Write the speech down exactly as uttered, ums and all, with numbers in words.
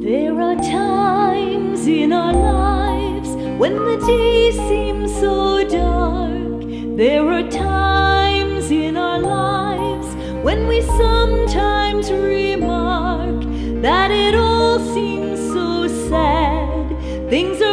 There are times in our lives when the day seems so dark. There are times in our lives when we sometimes remark that it all seems so sad. Things are